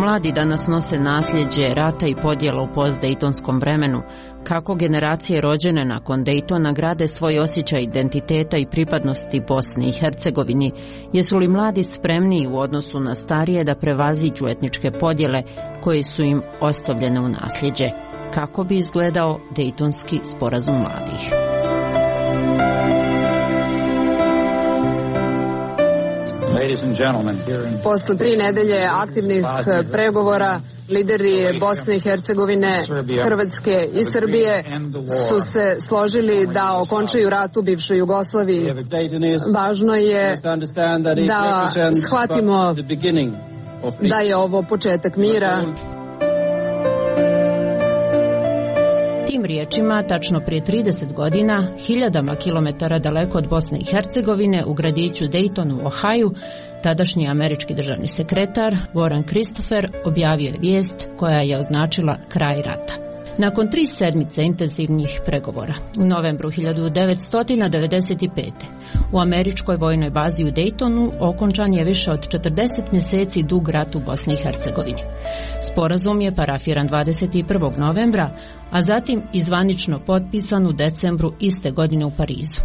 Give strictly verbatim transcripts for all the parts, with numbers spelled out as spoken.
mladi danas nose nasljeđe rata i podjela u postdejtonskom vremenu? Kako generacije rođene nakon Dejtona grade svoj osjećaj identiteta i pripadnosti Bosni i Hercegovini? Jesu li mladi spremniji u odnosu na starije da prevaziđu etničke podjele koje su im ostavljene u nasljeđe? Kako bi izgledao Dejtonski sporazum mladih? Posle tri nedelje aktivnih pregovora, lideri Bosne i Hercegovine, Hrvatske i Srbije su se složili da okončaju rat u bivšoj Jugoslaviji. Važno je da shvatimo da je ovo početak mira. Tim riječima, tačno prije trideset godina, hiljadama kilometara daleko od Bosne i Hercegovine, u gradiću Dayton u Ohaju, tadašnji američki državni sekretar Warren Christopher objavio je vijest koja je označila kraj rata. Nakon tri sedmice intenzivnih pregovora, u novembru hiljadu devetsto devedeset pete. u američkoj vojnoj bazi u Daytonu okončan je više od četrdeset mjeseci dug rat u Bosni i Hercegovini. Sporazum je parafiran dvadeset prvog novembra, a zatim izvanično potpisan u decembru iste godine u Parizu.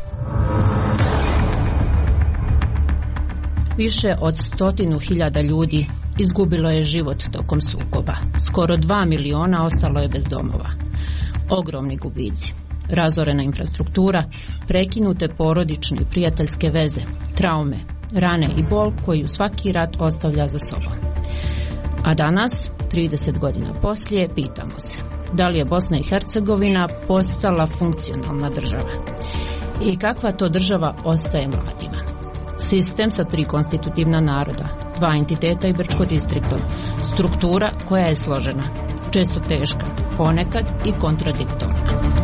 Više od stotinu hiljada ljudi izgubilo je život tokom sukoba. Skoro dva miliona ostalo je bez domova. Ogromni gubici, razorena infrastruktura, prekinute porodične i prijateljske veze, traume, rane i bol koju svaki rat ostavlja za sobom. A danas, trideset godina poslije, pitamo se da li je Bosna i Hercegovina postala funkcionalna država i kakva to država ostaje mladima. Sistem sa tri konstitutivna naroda, dva entiteta i Brčko distriktom, struktura koja je složena, često teška, ponekad i kontradiktorna.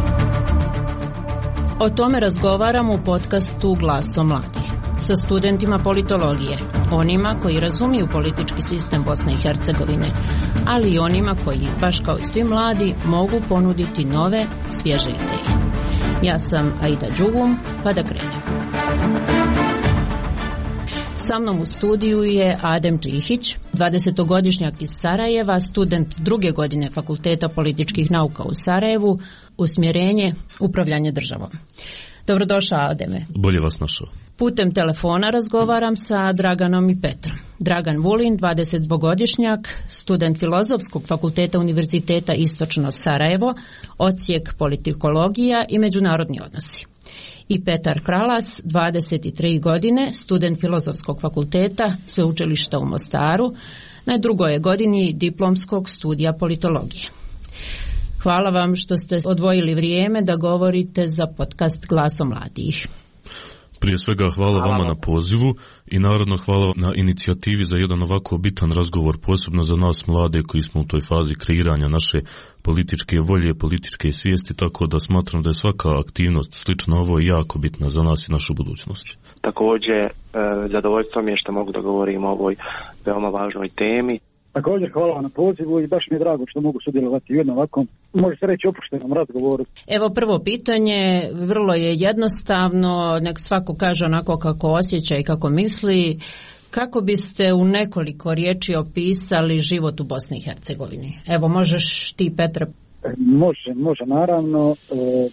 O tome razgovaramo u podcastu Glasom mladih sa studentima politologije, onima koji razumiju politički sistem Bosne i Hercegovine, ali i onima koji, baš kao i svi mladi, mogu ponuditi nove, svježe ideje. Ja sam Aida Đugum, pa da krenem. Sa mnom u studiju je Adem Čihić, dvadesetogodišnjak iz Sarajeva, student druge godine Fakulteta političkih nauka u Sarajevu, usmjerenje upravljanje državom. Dobrodošao, Ademe. Bolje vas našao. Putem telefona razgovaram sa Draganom i Petrom. Dragan Vulin, dvadesetdvogodišnjak, student Filozofskog fakulteta Univerziteta Istočno Sarajevo, odsjek politikologija i međunarodni odnosi. I Petar Kralas, dvadeset tri godine, student Filozofskog fakulteta Sveučilišta u Mostaru, na drugoj godini diplomskog studija politologije. Hvala vam što ste odvojili vrijeme da govorite za podcast Glasom mladih. Prije svega hvala vama na pozivu i naravno hvala na inicijativi za jedan ovako bitan razgovor, posebno za nas mlade koji smo u toj fazi kreiranja naše političke volje, političke svijesti, tako da smatram da je svaka aktivnost slično ovo jako bitna za nas i našu budućnost. Također, e, zadovoljstvo mi je što mogu da govorim o ovoj veoma važnoj temi. Također hvala na pozivu i baš mi je drago što mogu sudjelovati u jednom ovakvom, može se reći, opuštenom razgovoru. Evo prvo pitanje, vrlo je jednostavno, nek svako kaže onako kako osjeća i kako misli. Kako biste u nekoliko riječi opisali život u Bosni i Hercegovini? Evo, možeš ti, Petre? Može, može, naravno. E,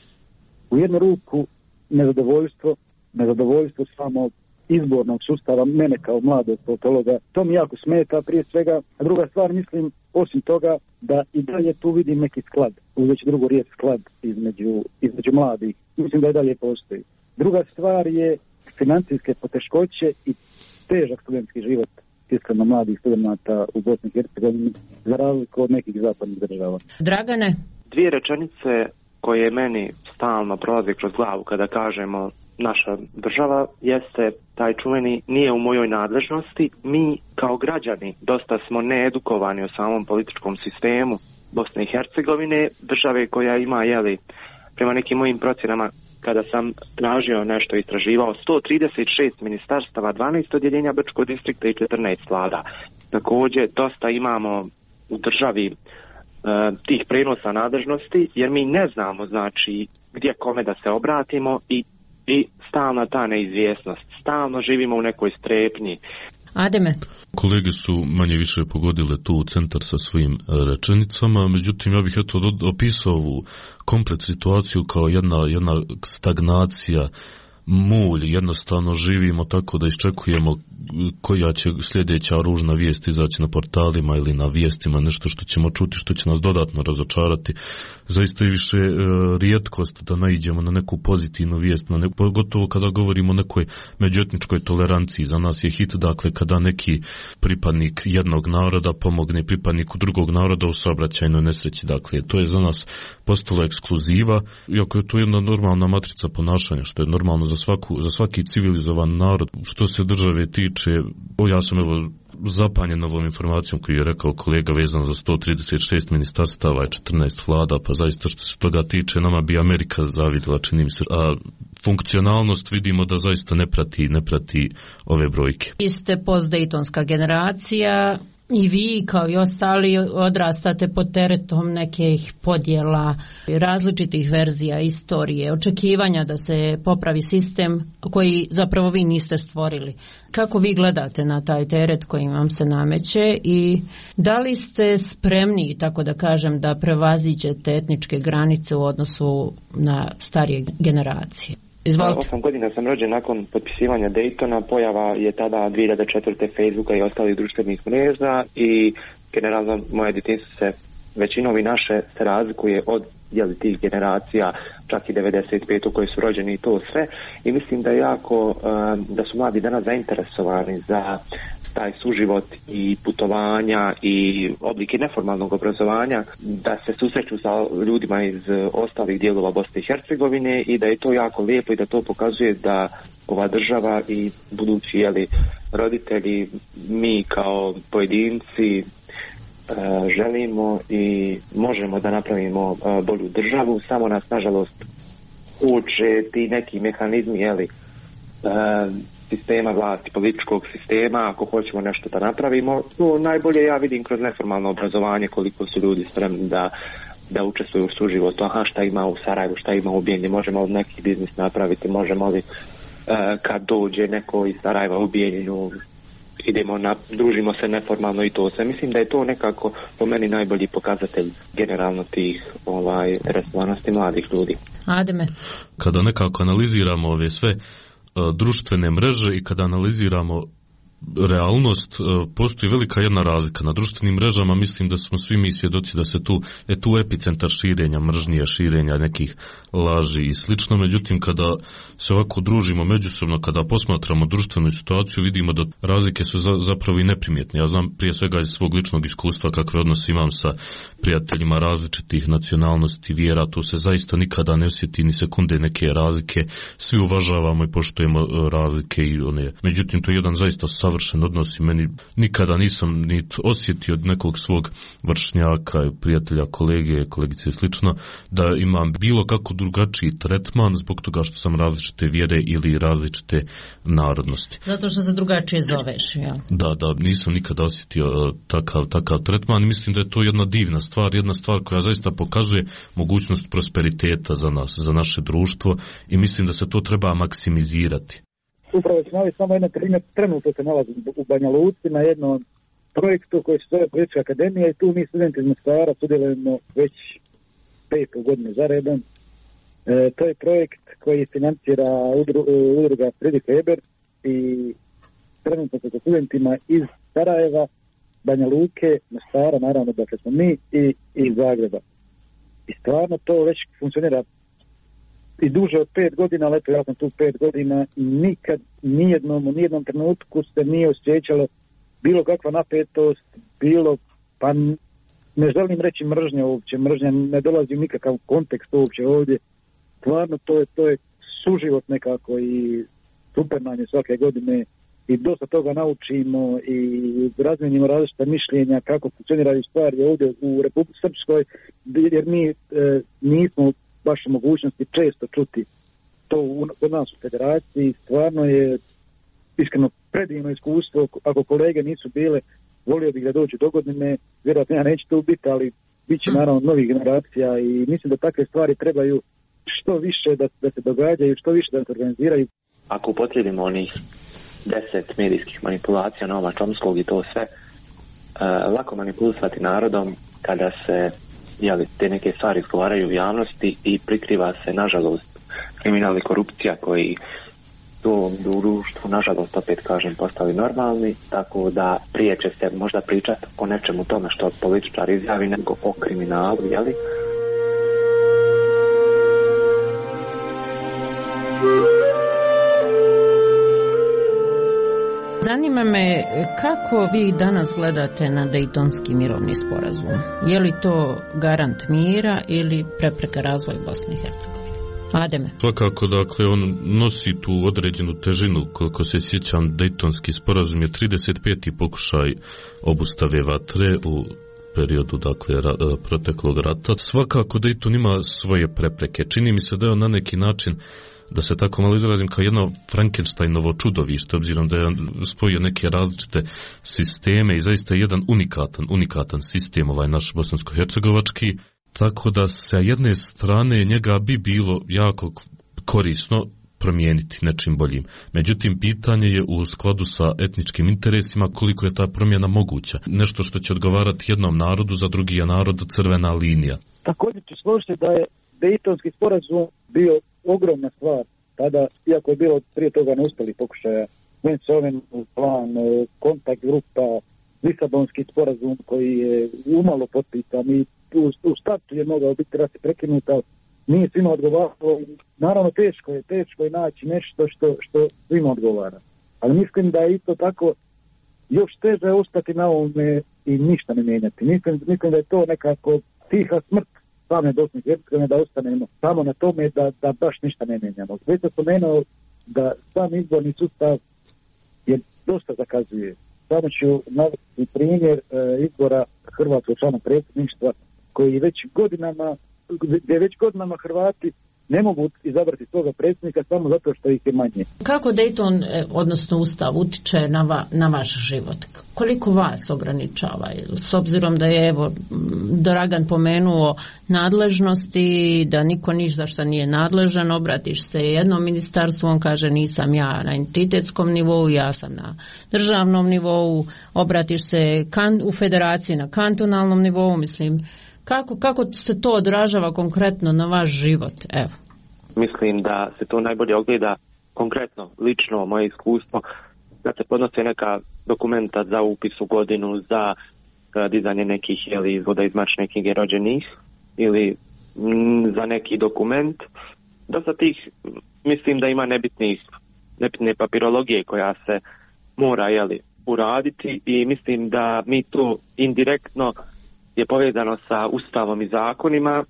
u jednu ruku nezadovoljstvo, nezadovoljstvo samo izbornog sustava, mene kao mladog politologa, to mi jako smeta prije svega. A druga stvar, mislim, osim toga, da i dalje tu vidim neki sklad, uzeti drugu riječ sklad između, između mladih. Mislim da i dalje postoji. Druga stvar je financijske poteškoće i težak studentski život iskreno mladih studenta u Bosni i Hercegovini, za razliku od nekih zapadnih država. Dragane? Dvije rečenice koje meni stalno prolaze kroz glavu kada kažemo naša država jeste taj čuveni nije u mojoj nadležnosti. Mi kao građani dosta smo needukovani o samom političkom sistemu Bosne i Hercegovine, države koja ima, jeli, prema nekim mojim procjenama, kada sam tražio nešto istraživao, sto trideset šest ministarstava, dvanaest odjeljenja Brčkog distrikta i četrnaest vlada. Također, dosta imamo u državi e, tih prenosa nadležnosti, jer mi ne znamo, znači, gdje kome da se obratimo i, i stalna ta neizvjesnost. Stalno živimo u nekoj strepnji. Ademe? Kolege su manje više pogodile tu u centar sa svojim rečenicama, međutim ja bih eto opisao ovu komplet situaciju kao jedna, jedna stagnacija, mulj, jednostavno živimo tako da iščekujemo koja će sljedeća ružna vijest izaći na portalima ili na vijestima, nešto što ćemo čuti, što će nas dodatno razočarati. Zaista je više e, rijetkost da naiđemo na neku pozitivnu vijest, na ne, pogotovo kada govorimo o nekoj međuetničkoj toleranciji. Za nas je hit, dakle, kada neki pripadnik jednog naroda pomogne pripadniku drugog naroda u saobraćajnoj nesreći. Dakle, to je za nas postalo ekskluziva, iako je to jedna normalna matrica ponašanja, što je normalno za, svaku, za svaki civilizovan narod. Što se države tiče, o, ja sam evo zapanjen ovom informacijom koju je rekao kolega vezano za sto trideset šest ministarstava i četrnaest vlada, pa zaista što se toga tiče nama bi Amerika zavidjela, čini mi se. A funkcionalnost vidimo da zaista ne prati, ne prati ove brojke. Vi ste postdejtonska generacija i vi kao i ostali odrastate pod teretom nekih podjela, različitih verzija istorije, očekivanja da se popravi sistem koji zapravo vi niste stvorili. Kako vi gledate na taj teret koji vam se nameće i da li ste spremni, tako da kažem, da prevaziđete etničke granice u odnosu na starije generacije? Izvolite. Osam godina sam rođen nakon potpisivanja Daytona, pojava je tada dvije hiljade četvrte. Facebooka i ostalih društvenih mreža i generalno moje djetinjstvo se većinom i naše se razlikuje od jeli, tih generacija, čak i devedeset pet u kojoj su rođeni i to sve. I mislim da je jako, da su mladi danas zainteresovani za taj suživot i putovanja i oblike neformalnog obrazovanja, da se susreću sa ljudima iz ostalih dijelova Bosne i Hercegovine i da je to jako lijepo i da to pokazuje da ova država i budući jeli, roditelji, mi kao pojedinci želimo i možemo da napravimo bolju državu, samo nas nažalost uče ti neki mehanizmi jeli, sistema vlasti, političkog sistema, ako hoćemo nešto da napravimo. To najbolje ja vidim kroz neformalno obrazovanje, koliko su ljudi spremni da, da učestvuju u suživotu. Aha, šta ima u Sarajevu, šta ima u Bijeljini, možemo li neki biznis napraviti, možemo li uh, kad dođe neko iz Sarajeva u Bijeljinu, idemo na, družimo se neformalno i to sve. Mislim da je to nekako po meni najbolji pokazatelj generalno tih ovaj, interesovanosti mladih ljudi. Ademe? Kada nekako analiziramo ove sve društvene mreže i kada analiziramo realnost, postoji velika jedna razlika. Na društvenim mrežama mislim da smo svi mi svjedoci da se tu, je tu epicentar širenja, mržnje, širenja nekih laži i slično. Međutim, kada se ovako družimo međusobno, kada posmatramo društvenu situaciju, vidimo da razlike su za, zapravo i neprimjetne. Ja znam prije svega iz svog ličnog iskustva kakve odnose imam sa prijateljima različitih nacionalnosti, vjera, tu se zaista nikada ne osjeti ni sekunde neke razlike. Svi uvažavamo i poštujemo razlike i one. Međutim, to je jedan zaista savršen odnos i meni nikada nisam ni osjetio od nekog svog vršnjaka, prijatelja, kolege, kolegice i slično, da imam bilo kako drugačiji tretman zbog toga što sam različite vjere ili različite narodnosti. Zato što se drugačije zoveš, ja. Da, da, nisam nikada osjetio takav, takav tretman i mislim da je to jedna divna stvar, jedna stvar koja zaista pokazuje mogućnost prosperiteta za nas, za naše društvo i mislim da se to treba maksimizirati. Upravo ću navesti samo jedan primjer, trenutno se nalazim u Banja Luci na jednom projektu koji se zove Politička akademija i tu mi studenti iz Mostara sudjelujemo već petu godinu za redom. E, to je projekt koji financira udru, udruga Fridi Feber i trenutno se sa studentima iz Sarajeva, Banja Luke, Mostara, naravno da smo mi i, i Zagreba. I stvarno to već funkcionira i duže od pet godina, ali eto ja sam tu pet godina i nikad, nijednom, u nijednom trenutku se nije osjećalo bilo kakva napetost, bilo, pa ne želim reći mržnja uopće, mržnja ne dolazi u nikakav kontekst uopće ovdje. Stvarno to je, to je suživot nekako i super nam je svake godine i dosta toga naučimo i razmijenimo različita mišljenja kako funkcioniraju stvari ovdje u Republici Srpskoj, jer mi e, nismo baš u mogućnosti često čuti to u, kod nas u federaciji. Stvarno je iskreno predivno iskustvo. Ako kolege nisu bile, volio bih da dođu do godine, vjerojatno ja neću tu biti, ali bit će naravno novih generacija i mislim da takve stvari trebaju što više da, da se događaju, što više da se organiziraju. Ako upotrijebimo onih deset medijskih manipulacija Noama Chomskog i to sve. Uh, lako manipulisati narodom kada se jeli, te neke stvari izgovaraju u javnosti i prikriva se, nažalost, kriminal i korupcija koji to u društvu, nažalost, opet kažem, postali normalni, tako da prije će se možda pričati o nečemu tome što političar izjavi nego o kriminalu, jeli? Zanima me kako vi danas gledate na Dejtonski mirovni sporazum. Je li to garant mira ili prepreka razvoja Bosne i Hercegovine? Ademe. Svakako, dakle, on nosi tu određenu težinu. Koliko se sjećam, Dejtonski sporazum je trideset peti pokušaj obustave vatre u periodu, dakle, ra, proteklog rata. Svakako Dejton ima svoje prepreke. Čini mi se da je on na neki način, da se tako malo izrazim, kao jedno Frankensteinovo čudovište, obzirom da je spojio neke različite sisteme i zaista je jedan unikatan, unikatan sistem ovaj naš bosansko-hercegovački, tako da sa jedne strane njega bi bilo jako korisno promijeniti nečim boljim. Međutim, pitanje je u skladu sa etničkim interesima koliko je ta promjena moguća. Nešto što će odgovarati jednom narodu, za drugi je narod crvena linija. Također ću složiti da je Dejtonski sporazum bio ogromna stvar tada, iako je bilo prije toga neuspjeli pokušaja, Vensovin plan, kontakt grupa, Lisabonski sporazum koji je umalo potpisan i u, u startu je mogao biti rat prekinut, ali nije svima odgovaralo. Naravno teško je, teško je naći nešto što, što svima odgovara. Ali mislim da je isto tako još teže ostati na ovome i ništa ne mijenjati. Mislim, mislim da je to nekako tiha smrt same Bosne i Hercegovine, da ostanemo samo na tome da, da baš ništa ne mijenjamo. Već sam spomenuo da sam izborni sustav je dosta zakazuje. Samo ću navesti primjer e, izbora hrvatskog člana predsjedništva koji već godinama, gdje već godinama Hrvati ne mogu izabrati svoga predsjednika samo zato što ih je manje. Kako Dejton, odnosno Ustav, utiče na, va, na vaš život? Koliko vas ograničava? S obzirom da je, evo, Dragan pomenuo nadležnosti, da niko niš za šta nije nadležan, obratiš se jednom ministarstvu, on kaže nisam ja na entitetskom nivou, ja sam na državnom nivou, obratiš se kan, u federaciji na kantonalnom nivou, mislim, Kako, kako se to odražava konkretno na vaš život? Evo. Mislim da se to najbolje ogleda konkretno, lično, moje iskustvo, kad se podnose neka dokumenta za upis u godinu, za dizanje nekih jeli, izvoda iz matične knjige rođenih ili m, za neki dokument. Dosta tih, mislim da ima nebitnih, nebitne papirologije koja se mora jeli, uraditi i mislim da mi to indirektno je povezano sa Ustavom i zakonima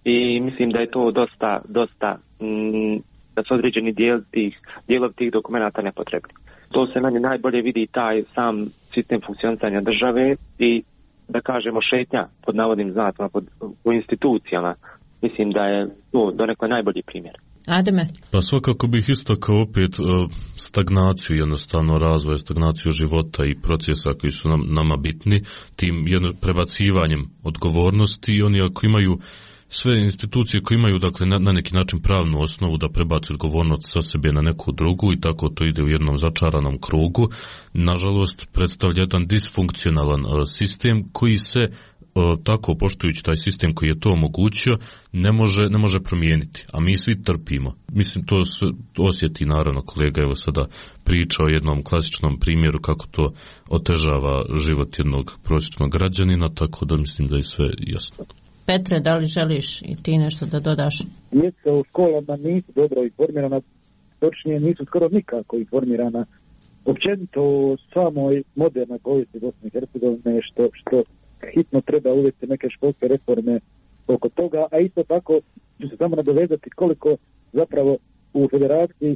i mislim da je to dosta, dosta mm, da su određeni dijel tih, dijelov tih dokumenata nepotrebni. To se meni najbolje vidi taj sam sistem funkcionisanja države i da kažemo šetnja pod navodnim znacima pod, u institucijama. Mislim da je to donekle najbolji primjer. Ademe? Pa svakako bih istakao opet uh, stagnaciju, jednostavno razvoja, stagnaciju života i procesa koji su nam, nama bitni, tim jedno, prebacivanjem odgovornosti i oni ako imaju sve institucije koje imaju dakle na, na neki način pravnu osnovu da prebaci odgovornost sa sebe na neku drugu i tako to ide u jednom začaranom krugu, nažalost predstavlja jedan disfunkcionalan uh, sistem koji se tako poštujući taj sistem koji je to omogućio ne može, ne može promijeniti, a mi svi trpimo. Mislim to osjeti naravno kolega evo sada priča o jednom klasičnom primjeru kako to otežava život jednog prosječnog građanina, tako da mislim da je sve jasno. Petre, da li želiš i ti nešto da dodaš? Djeca u školama nisu dobro informirana, točnije nisu skoro nikako informirana. Općenito o samoj modernoj povijesti Bosne i Hercegovine što, što hitno treba uvesti neke školske reforme oko toga, a isto tako ću se samo nadovezati koliko zapravo u federaciji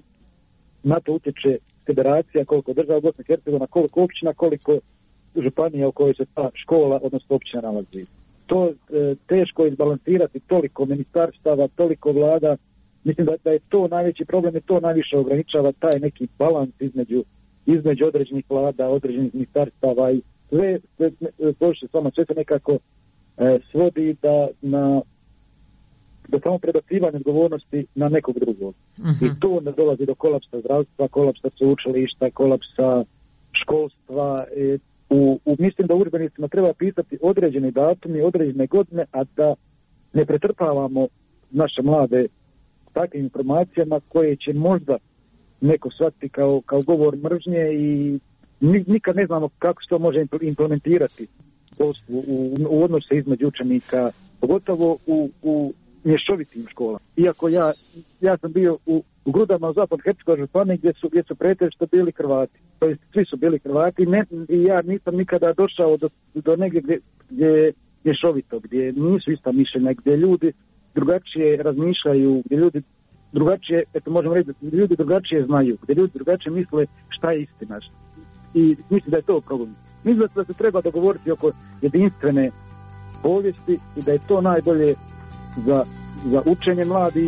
na to utječe federacija, koliko država Bosne i Hercegovina, koliko općina, koliko županija u kojoj se ta škola, odnosno općina nalazi. To e, teško izbalansirati toliko ministarstava, toliko vlada. Mislim da, da je to najveći problem i to najviše ograničava taj neki balans između, između određenih vlada, određenih ministarstava i sve, sve, sve, sve, samo sve se nekako e, svodi da na do samo prebacivanja odgovornosti na nekog drugog. Uh-huh. I tu onda dolazi do kolapsa zdravstva, kolapsa sveučilišta, kolapsa školstva. E, u, u, mislim da u udžbenicima treba pisati određeni datumi, određene godine, a da ne pretrpavamo naše mlade takvim informacijama koje će možda neko shvatiti kao, kao govor mržnje i nikad ne znamo kako se to može implementirati u, u, u odnose između učenika, pogotovo u, u mješovitim školama. Iako ja, ja sam bio u, u Grudama u Zapadno-Hercegovačkoj županiji gdje su, gdje su pretežito bili Hrvati. To jest, svi su bili Hrvati ne, i ja nisam nikada došao do, do negdje gdje, gdje je mješovito, gdje nisu ista mišljenja, gdje ljudi drugačije razmišljaju, gdje ljudi drugačije, eto možemo reći, gdje ljudi drugačije znaju, gdje ljudi drugačije misle šta je istina. I mislim da je to problem. Mislim da se treba dogovoriti oko jedinstvene povijesti i da je to najbolje za, za učenje mladih.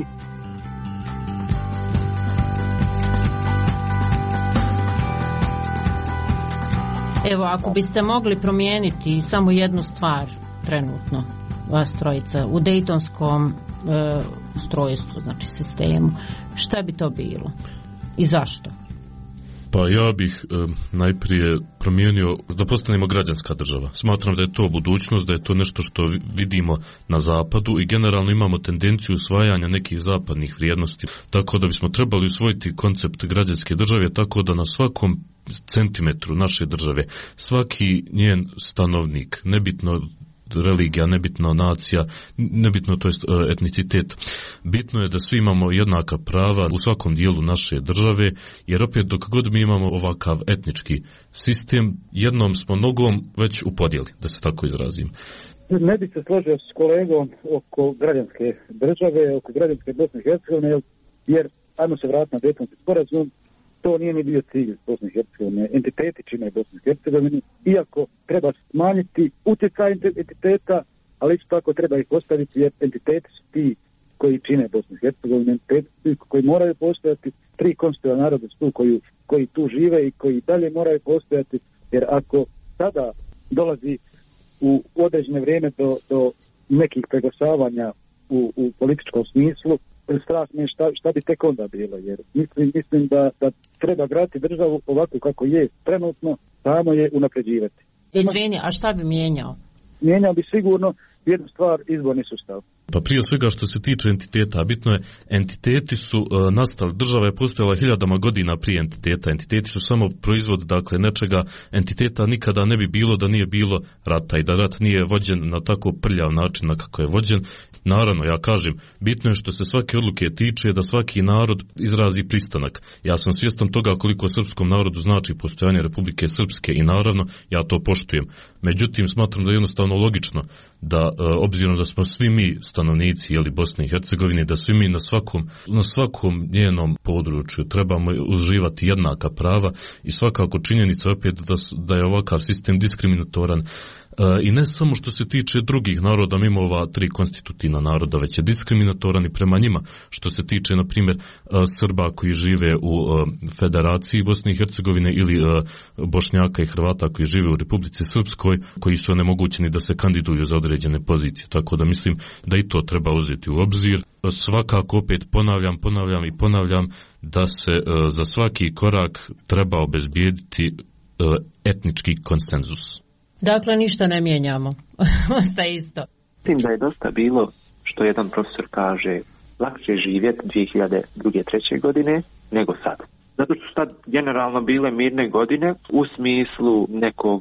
Evo, ako biste mogli promijeniti samo jednu stvar trenutno, vas trojica, u dejtonskom e, ustrojstvu, znači sistemu, šta bi to bilo i zašto? Pa ja bih e, najprije promijenio da postanemo građanska država. Smatram da je to budućnost, da je to nešto što vidimo na zapadu i generalno imamo tendenciju usvajanja nekih zapadnih vrijednosti. Tako da bismo trebali usvojiti koncept građanske države tako da na svakom centimetru naše države svaki njen stanovnik, nebitno religija, nebitno nacija, nebitno to jest etnicitet. Bitno je da svi imamo jednaka prava u svakom dijelu naše države, jer opet dok god mi imamo ovakav etnički sistem, jednom smo nogom već u podjeli, da se tako izrazim. Ne bi se složio s kolegom oko građanske države, oko građanske Bosne i Hercegovine, jer ajmo se vratiti na Dejtonski sporazum, to nije ni bio cilj Bosne i Hercegovine. Entiteti čine Bosne i Hercegovine, iako treba smanjiti utjecaj entiteta, ali isto tako treba ih postaviti, jer entiteti su ti koji čine Bosnu i Hercegovinu, entiteti koji moraju postojati, tri konstitutivna naroda su tu koji, koji tu žive i koji dalje moraju postojati, jer ako sada dolazi u određene vrijeme do, do nekih preglasavanja u, u političkom smislu, strah me šta, šta bi tek onda bilo, jer mislim, mislim da, da treba graditi državu ovako kako je trenutno, samo je unapređivati. Izvini, a šta bi mijenjao? Mijenjao bi sigurno jednu stvar, izborni sustav. Pa prije svega što se tiče entiteta, bitno je, entiteti su uh, nastali, država je postojala hiljadama godina prije entiteta, entiteti su samo proizvod, dakle, nečega, entiteta nikada ne bi bilo da nije bilo rata i da rat nije vođen na tako prljav način na kako je vođen. Naravno, ja kažem, bitno je što se svake odluke tiče da svaki narod izrazi pristanak. Ja sam svjestan toga koliko srpskom narodu znači postojanje Republike Srpske i naravno ja to poštujem. Međutim, smatram da je jednostavno logično da, obzirom da smo svi mi stanovnici jeli, Bosne i Hercegovine, da svi mi na svakom, na svakom njenom području trebamo uživati jednaka prava i svakako činjenica opet da, da je ovakav sistem diskriminatoran. I ne samo što se tiče drugih naroda, mimo ova tri konstitutivna naroda, već je diskriminatoran i prema njima, što se tiče, na primjer, Srba koji žive u Federaciji Bosne i Hercegovine ili Bošnjaka i Hrvata koji žive u Republici Srpskoj, koji su onemogućeni da se kandiduju za određene pozicije. Tako da mislim da i to treba uzeti u obzir. Svakako opet ponavljam, ponavljam i ponavljam da se za svaki korak treba obezbijediti etnički konsenzus. Dakle, ništa ne mijenjamo. Ostaje isto. Mislim da je dosta bilo, što jedan profesor kaže, lakše živjeti dvije hiljade druge treće godine nego sad. Zato što su sad generalno bile mirne godine u smislu nekog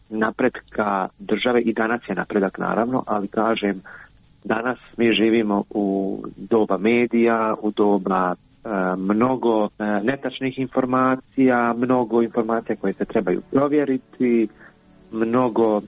napretka države i danas je napredak naravno, ali kažem, danas mi živimo u doba medija, u doba e, mnogo e, netačnih informacija, mnogo informacija koje se trebaju provjeriti, mnogo e,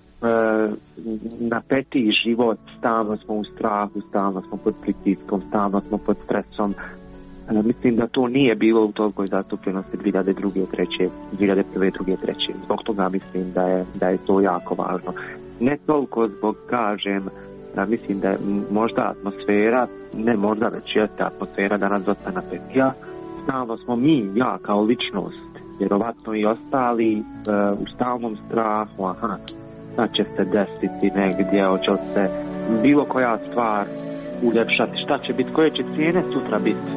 napetiji život, stalno smo u strahu, stalno smo pod pritiskom, stalno smo pod stresom. E, mislim da to nije bilo u tolikoj zastupljenosti dvije hiljade druge, treće, dvije hiljade prve, druge, treće. Zbog toga mislim da je, da je to jako važno. Ne toliko zbog, kažem, da mislim da je možda atmosfera, ne možda već jeste atmosfera danas dosta napetija. Stalno smo mi, ja kao ličnost, vjerovatno i ostali e, u stalnom strahu, aha, sad će se desiti negdje, hoće se bilo koja stvar uljepšati. Šta će biti, koje će cijene sutra biti?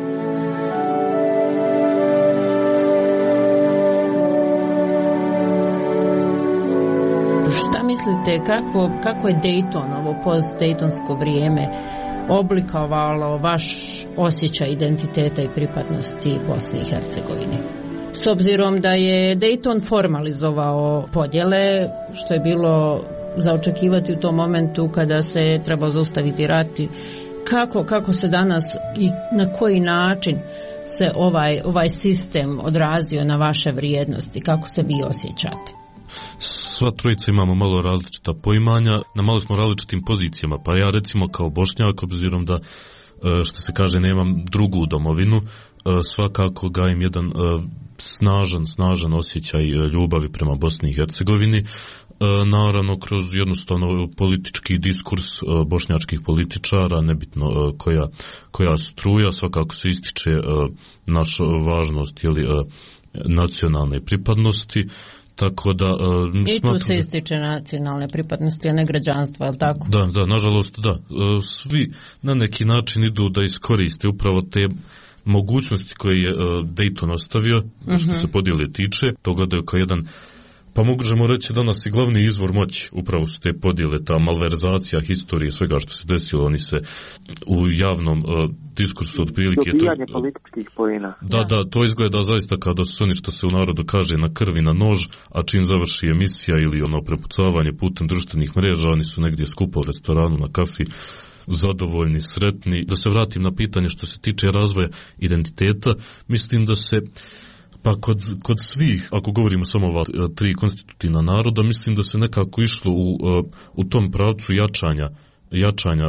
Šta mislite, kako, kako je Dayton, ovo post-Daytonsko vrijeme, oblikovalo vaš osjećaj identiteta i pripadnosti Bosni i Hercegovini? S obzirom da je Dayton formalizovao podjele, što je bilo za očekivati u tom momentu kada se trebao zaustaviti rat, kako, kako se danas i na koji način se ovaj, ovaj sistem odrazio na vaše vrijednosti, kako se vi osjećate? Sva trojica imamo malo različita poimanja, na malo smo različitim pozicijama, pa ja recimo kao Bošnjak, obzirom da što se kaže nemam drugu domovinu, svakako gajim jedan snažan, snažan osjećaj ljubavi prema Bosni i Hercegovini, naravno kroz jednostavno politički diskurs bošnjačkih političara, nebitno koja, koja struja, svakako se ističe naša važnost jeli, nacionalne pripadnosti. Tako da, uh, I tu se ističe nacionalne pripadnosti, a ne građanstva, je li tako? Da, da, nažalost, da. Uh, svi na neki način idu da iskoriste upravo te mogućnosti koje je uh, Dayton ostavio, uh-huh. što se podjele tiče, to gledaju kao jedan, pa možemo reći danas i glavni izvor moći, upravo su te podjele, ta malverzacija historije, svega što se desilo, oni se u javnom uh, diskursu otprilike... Dobijanje to, političkih poena. Da, da, to izgleda zaista kao da su oni, što se u narodu kaže, na krvi na nož, a čim završi emisija ili ono prepucavanje putem društvenih mreža, oni su negdje skupo u restoranu, na kafi, zadovoljni, sretni. Da se vratim na pitanje što se tiče razvoja identiteta, mislim da se pa kod, kod svih, ako govorimo samo ova tri konstitutivna naroda, mislim da se nekako išlo u, u tom pravcu jačanja, jačanja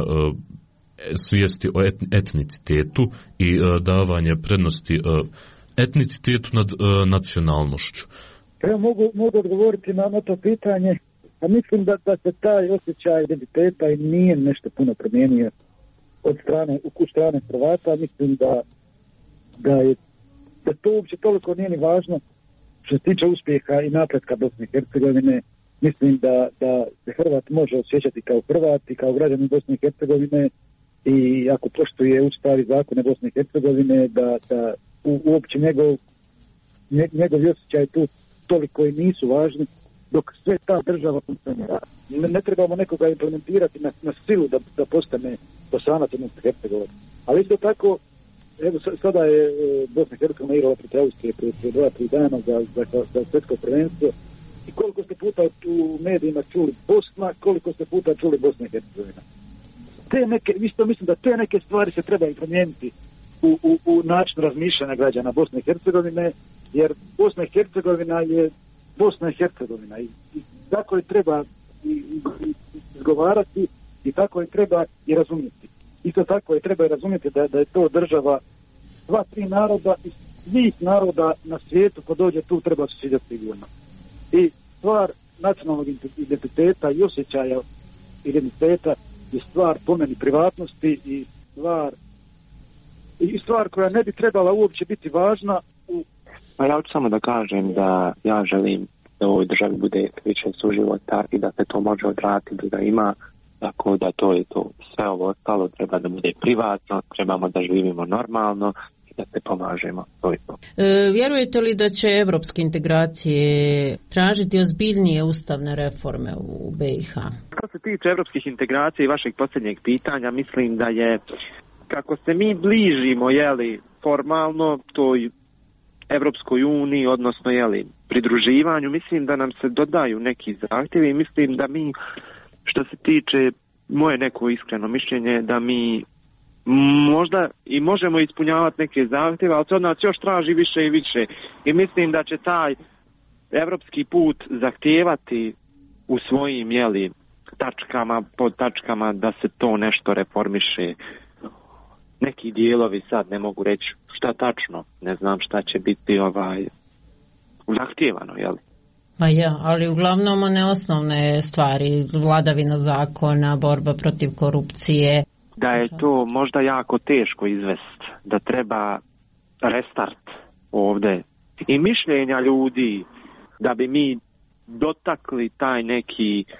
svijesti o etnicitetu i davanje prednosti etnicitetu nad nacionalnošću. Ja mogu, mogu odgovoriti na, na to pitanje. A mislim da, da se taj osjećaj identiteta i nije nešto puno promijenio od strane, u strane Hrvata. Mislim da, da je da to uopće toliko nije ni važno što se tiče uspjeha i napretka Bosne i Hercegovine. Mislim da, da se Hrvat može osjećati kao Hrvat i kao građanin Bosne i Hercegovine i ako poštuje Ustav i zakone Bosne i Hercegovine, da, da u, uopće njegov, njegovi osjećaj tu toliko i nisu važni, dok sve ta država funkcionira. Ne, ne trebamo nekoga implementirati na, na silu da, da postane Bosanac odnosno Hercegovac. Ali isto tako, evo sada je Bosna i Hercegovina igrala protiv Austrije prije, prije dva, tri dana za, za, za svjetsko prvenstvo. I koliko ste puta u medijima čuli Bosna, koliko ste puta čuli Bosna i Hercegovina. Te neke, isto mislim da te neke stvari se treba promijeniti u, u, u način razmišljanja građana Bosne i Hercegovine, jer Bosna i Hercegovina je Bosna i Hercegovina i, i tako je treba i, i, i izgovarati i tako je treba i razumjeti. Isto tako je treba i razumjeti da, da je to država dva, tri naroda i svih naroda na svijetu ko dođe tu treba se sjeđati sigurno. I stvar nacionalnog identiteta i osjećaja identiteta je stvar po meni privatnosti i stvar i stvar koja ne bi trebala uopće biti važna u... Pa ja ću samo da kažem da ja želim da u ovoj državi bude više suživota i da se to može odraditi, da ga ima, tako da to je to. Sve ovo ostalo treba da bude privatno, trebamo da živimo normalno i da se pomažemo. To je to. E, vjerujete li da će evropske integracije tražiti ozbiljnije ustavne reforme u B i H? Što se tiče evropskih integracija i vašeg posljednjeg pitanja, mislim da je, kako se mi bližimo, jeli, formalno toj Evropskoj uniji, odnosno jeli, pridruživanju, mislim da nam se dodaju neki zahtjevi i mislim da mi, što se tiče moje neko iskreno mišljenje, da mi možda i možemo ispunjavati neke zahtjeve, ali se od nas još traži više i više. I mislim da će taj evropski put zahtijevati u svojim jeli, tačkama, pod tačkama da se to nešto reformiše. Neki dijelovi sad ne mogu reći šta tačno, ne znam šta će biti ovaj zahtijevano, jel? Pa ja, ali uglavnom one osnovne stvari, vladavina zakona, borba protiv korupcije. Da je to možda jako teško izvesti, da treba restart ovdje i mišljenja ljudi da bi mi dotakli taj neki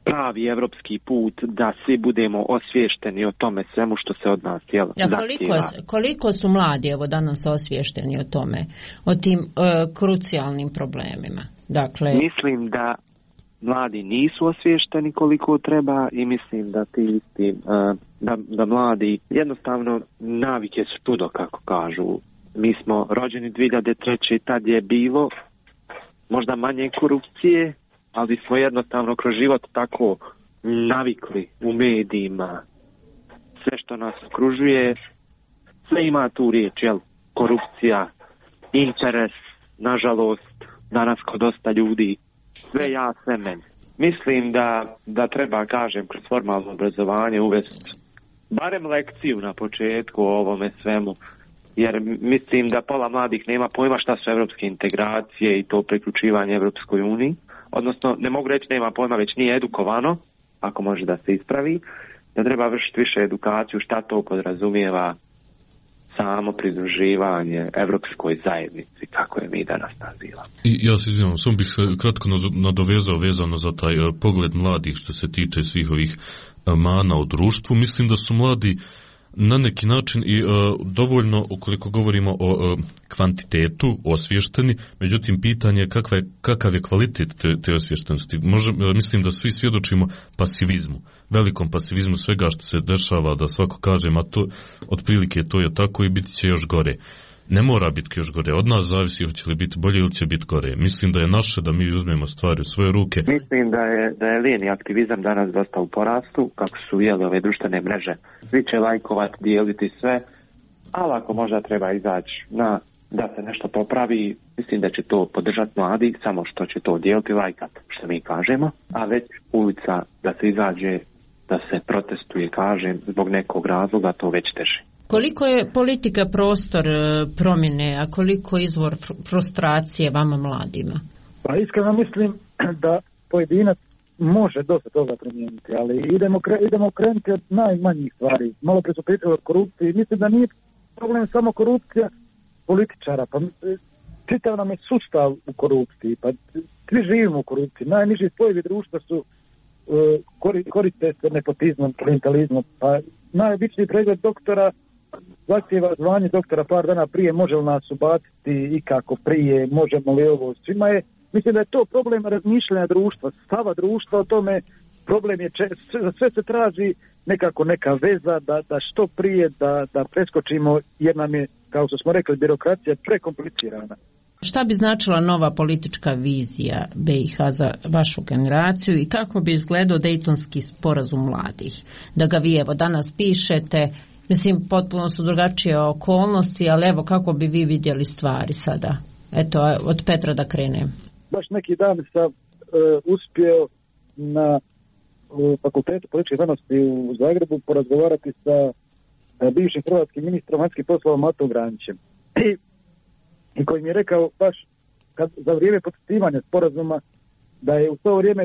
pravi evropski put da svi budemo osviješteni o tome svemu što se od nas jel, ja, koliko, koliko su mladi evo danas osviješteni o tome, o tim uh, krucijalnim problemima? Dakle, mislim da mladi nisu osviješteni koliko treba i mislim da ti isti, uh, da, da mladi jednostavno navike su čudo, kako kažu. Mi smo rođeni dvije hiljade treće i tad je bilo možda manje korupcije, ali smo jednostavno kroz život tako navikli u medijima. Sve što nas okružuje, sve ima tu riječ, jel? Korupcija, interes, nažalost, danas kod dosta ljudi, sve ja, sve meni. Mislim da, da treba, kažem, kroz formalno obrazovanje uvesti barem lekciju na početku o ovome svemu, jer mislim da pola mladih nema pojma šta su evropske integracije i to priključivanje Evropskoj uniji. Odnosno, ne mogu reći nema pojma, već nije edukovano, ako može da se ispravi, da treba vršiti više edukaciju šta to podrazumijeva samo pridruživanje Evropskoj zajednici, kako je mi danas nazivamo. I ja se izvijem, samo bih se kratko nadovezao vezano za taj uh, pogled mladih što se tiče svih ovih uh, mana u društvu. Mislim da su mladi na neki način i uh, dovoljno, ukoliko govorimo o uh, kvantitetu, osvješteni, međutim pitanje je kakva je, kakav je kvalitet te, te osvještenosti. Može, uh, mislim da svi svjedočimo pasivizmu, velikom pasivizmu svega što se dešava, da svako kaže, ma to, otprilike to je tako i biti će još gore. Ne mora biti još gore, od nas zavisi hoće li biti bolje ili će biti gore. Mislim da je naše da mi uzmemo stvari u svoje ruke. Mislim da je, da je lijeni aktivizam danas dosta u porastu, kako su jeli ove društvene mreže. Svi će lajkovati, dijeliti sve, ali ako možda treba izaći na da se nešto popravi, mislim da će to podržati mladi, samo što će to dijeliti, lajkat, što mi kažemo, a već ulica da se izađe, da se protestuje, kažem, zbog nekog razloga, to već teže. Koliko je politika prostor promjene, a koliko izvor frustracije vama mladima? Pa iskreno mislim da pojedinac može dosta toga promijeniti, ali idemo, kre, idemo krenuti od najmanjih stvari. Malo prije su pričali o korupciji. Mislim da nije problem samo korupcija političara, pa čitav nam je sustav u korupciji, pa svi živimo u korupciji. Najniži spojevi društva su uh, koriste se nepotizmom, klientalizmom, pa najobičniji pregled doktora zahtjeva zvanje doktora par dana prije, može li nas ubaciti i kako prije, možemo li ovo, svima je, mislim da je to problem razmišljanja društva, stava društva o tome, problem je, če, sve, sve se traži nekako neka veza da, da što prije da, da preskočimo, jer nam je, kao što smo rekli, birokracija prekomplicirana. Šta bi značila nova politička vizija B i H za vašu generaciju i kako bi izgledao Dejtonski sporazum mladih? Da ga vi evo danas pišete, mislim potpuno su drugačije okolnosti, ali evo kako bi vi vidjeli stvari sada? Eto, od Petra da krenem. Baš neki dan sam uh, uspio na uh, Fakultetu političke znanosti u Zagrebu porazgovarati sa uh, bivšim hrvatskim ministrom vanjskih poslova Matom Granićem. I i koji mi je rekao baš kad, za vrijeme potpisivanja sporazuma da je u to vrijeme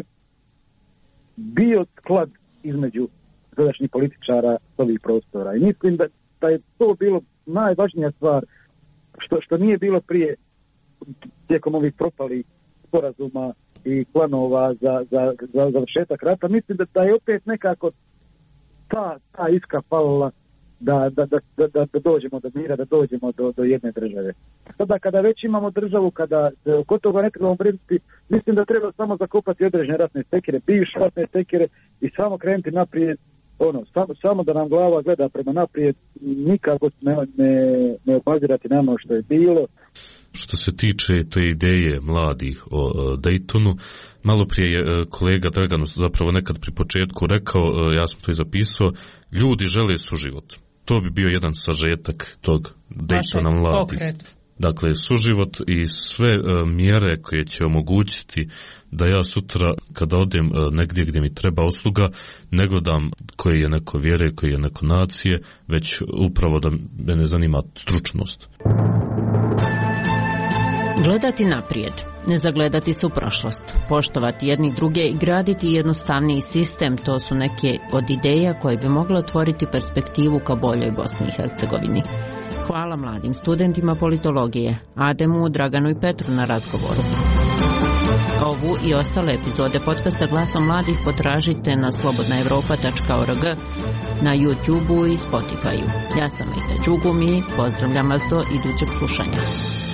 bio sklad između sadašnjih političara s ovih prostora. I mislim da, da je to bilo najvažnija stvar što, što nije bilo prije tijekom ovih propalih sporazuma i planova za, za, za završetak rata. Mislim da, da je opet nekako ta, ta iskra falila Da, da, da, da, da dođemo do mira, da dođemo do, do jedne države. Sada kada već imamo državu, kada se oko toga ne trebamo brinuti, mislim da treba samo zakopati određene ratne stekere, bivše ratne stekere i samo krenuti naprijed, ono, samo, samo da nam glava gleda prema naprijed, nikako ne, ne, ne obazirati na ono što je bilo. Što se tiče te ideje mladih o, o Daytonu, malo prije je kolega Dragan zapravo nekad pri početku rekao, ja sam to i zapisao, ljudi žele suživot. To bi bio jedan sažetak tog Daytona mladih. Dakle, suživot i sve uh, mjere koje će omogućiti da ja sutra kada odem uh, negdje gdje mi treba usluga, ne gledam koje je neko vjere, koje je neko nacije, već upravo da me ne zanima stručnost. Gledati naprijed, ne zagledati se u prošlost, poštovati jedni druge i graditi jednostavniji sistem, to su neke od ideja koje bi mogle otvoriti perspektivu ka boljoj Bosni i Hercegovini. Hvala mladim studentima politologije, Ademu, Draganu i Petru na razgovoru. Ovu i ostale epizode podcasta Glasom mladih potražite na slobodna europa tačka org, na YouTubeu i Spotifyu. Ja sam Aida Đugum i pozdravljam vas do idućeg slušanja.